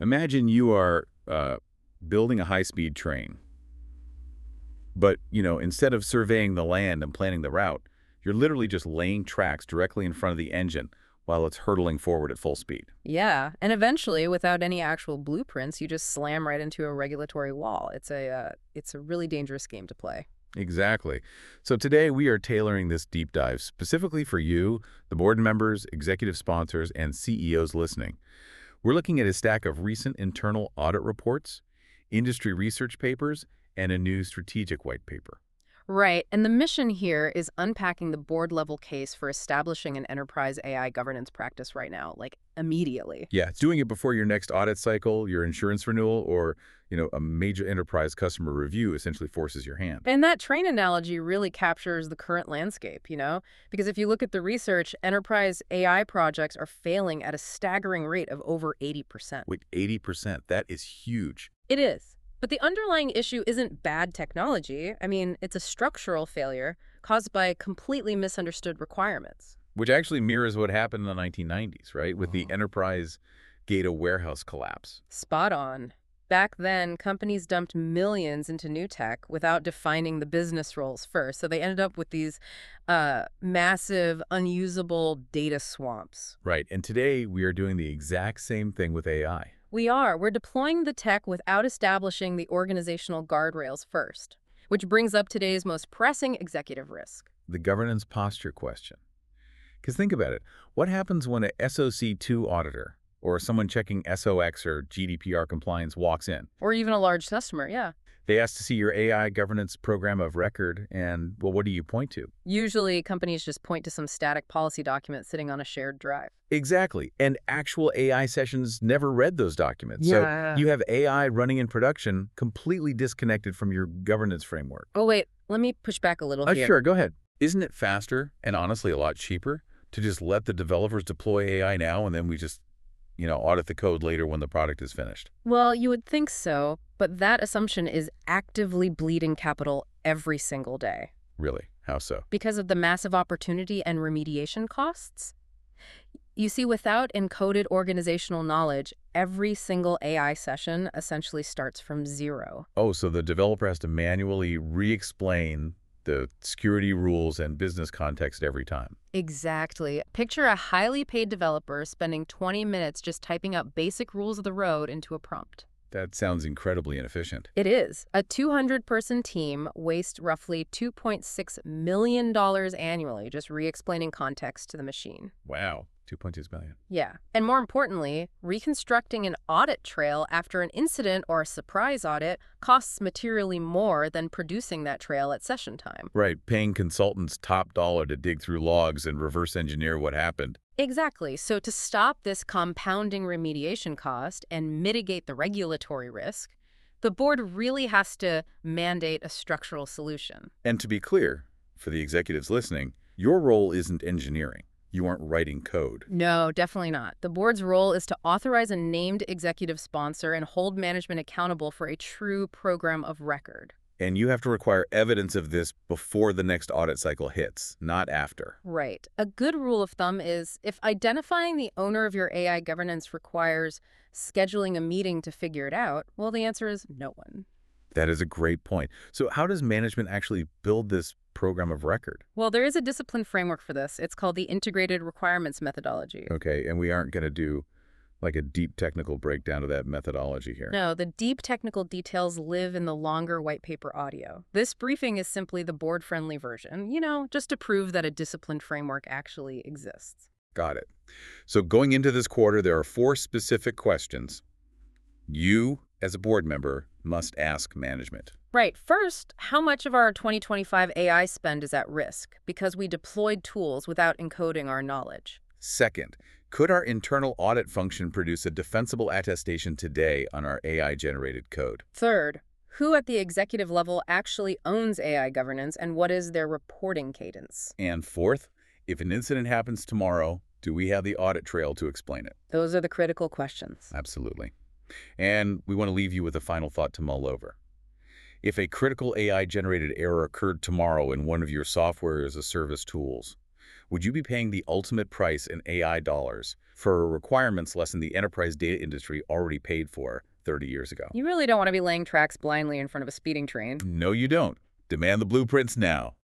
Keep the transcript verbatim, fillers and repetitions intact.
Imagine you are uh, building a high-speed train, but, you know, instead of surveying the land and planning the route, you're literally just laying tracks directly in front of the engine while it's hurtling forward at full speed. Yeah, and eventually, without any actual blueprints, you just slam right into a regulatory wall. It's a uh, it's a really dangerous game to play. Exactly. So today we are tailoring this deep dive specifically for you, the board members, executive sponsors, and C E Os listening. We're looking at a stack of recent internal audit reports, industry research papers, and a new strategic white paper. Right, and the mission here is unpacking the board-level case for establishing an enterprise A I governance practice right now, like immediately. Yeah, it's doing it before your next audit cycle, your insurance renewal, or, you know, a major enterprise customer review essentially forces your hand. And that train analogy really captures the current landscape, you know? Because if you look at the research, enterprise A I projects are failing at a staggering rate of over eighty percent. With eighty percent, that is huge. It is. But the underlying issue isn't bad technology. I mean, it's a structural failure caused by completely misunderstood requirements. Which actually mirrors what happened in the nineteen nineties, right? With the enterprise data warehouse collapse. Spot on. Back then, companies dumped millions into new tech without defining the business roles first. So they ended up with these uh, massive, unusable data swamps. Right, and today we are doing the exact same thing with A I. We are. We're deploying the tech without establishing the organizational guardrails first, which brings up today's most pressing executive risk. The governance posture question. Because think about it. What happens when a S O C two auditor or someone checking S O X or G D P R compliance walks in? Or even a large customer, yeah. They ask to see your A I governance program of record, and, well, what do you point to? Usually, companies just point to some static policy document sitting on a shared drive. Exactly. And actual A I sessions never read those documents. Yeah. So you have A I running in production completely disconnected from your governance framework. Oh, wait. Let me push back a little Uh, here. sure, go ahead. Isn't it faster and honestly a lot cheaper to just let the developers deploy A I now and then we just, you know, audit the code later when the product is finished? Well, you would think so, but that assumption is actively bleeding capital every single day. Really? How so? Because of the massive opportunity and remediation costs? You see, without encoded organizational knowledge, every single A I session essentially starts from zero. Oh, so the developer has to manually re-explain the security rules and business context every time. Exactly. Picture a highly paid developer spending twenty minutes just typing up basic rules of the road into a prompt. That sounds incredibly inefficient. It is. A two hundred person team wastes roughly two point six million dollars annually just re-explaining context to the machine. Wow. two point six million. Yeah. And more importantly, reconstructing an audit trail after an incident or a surprise audit costs materially more than producing that trail at session time. Right, paying consultants top dollar to dig through logs and reverse engineer what happened. Exactly. So to stop this compounding remediation cost and mitigate the regulatory risk, the board really has to mandate a structural solution. And to be clear, for the executives listening, your role isn't engineering. You aren't writing code. No, definitely not. The board's role is to authorize a named executive sponsor and hold management accountable for a true program of record. And you have to require evidence of this before the next audit cycle hits, not after. Right. A good rule of thumb is if identifying the owner of your A I governance requires scheduling a meeting to figure it out, well, the answer is no one. That is a great point. So how does management actually build this program of record? Well, there is a discipline framework for this. It's called the Integrated Requirements Methodology. Okay, and we aren't going to do like a deep technical breakdown of that methodology here. No, the deep technical details live in the longer white paper audio. This briefing is simply the board-friendly version, you know, just to prove that a disciplined framework actually exists. Got it. So going into this quarter, there are four specific questions you, as a board member, must ask management. Right. First, how much of our twenty twenty-five A I spend is at risk because we deployed tools without encoding our knowledge? Second, could our internal audit function produce a defensible attestation today on our A I-generated code? Third, who at the executive level actually owns A I governance and what is their reporting cadence? And fourth, if an incident happens tomorrow, do we have the audit trail to explain it? Those are the critical questions. Absolutely. And we want to leave you with a final thought to mull over. If a critical A I-generated error occurred tomorrow in one of your software as a service tools, Would you be paying the ultimate price in A I dollars for requirements less than the enterprise data industry already paid for thirty years ago? You really don't want to be laying tracks blindly in front of a speeding train. No, you don't. Demand the blueprints now.